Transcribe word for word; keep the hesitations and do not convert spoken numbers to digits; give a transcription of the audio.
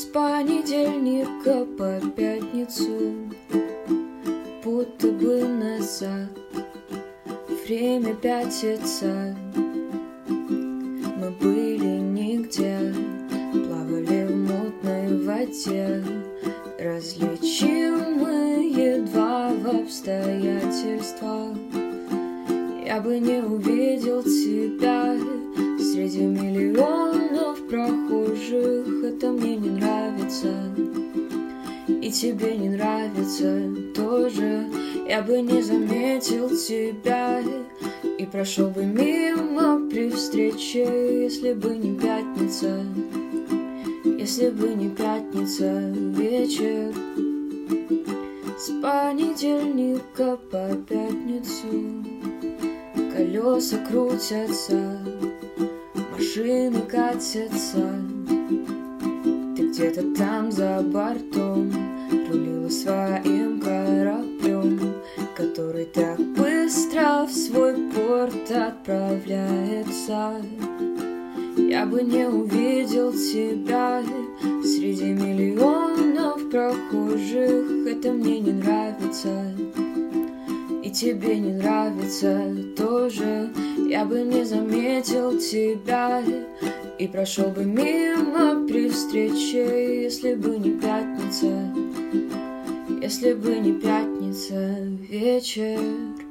понедельника по пятницу, будто бы назад время пятится. Мы были нигде, плавали в мутной воде, различимы едва в обстоятельствах. Я бы не увидел тебя среди миллионов прохожих. Это мне не нравится, и тебе не нравится тоже. Я бы не заметил тебя и прошел бы мимо при встрече, если бы не пятница, если бы не пятница вечер. С понедельника по пятницу колеса крутятся, машины катятся. Ты где-то там за бортом рулила своим кораблем, который так быстро в свой порт отправляется. Я бы не увидел тебя среди миллионов прохожих. Это мне не нравится, и тебе не нравится тоже. Я бы не заметил тебя и прошел бы мимо при встрече, если бы не пятница, если бы не пятница вечер.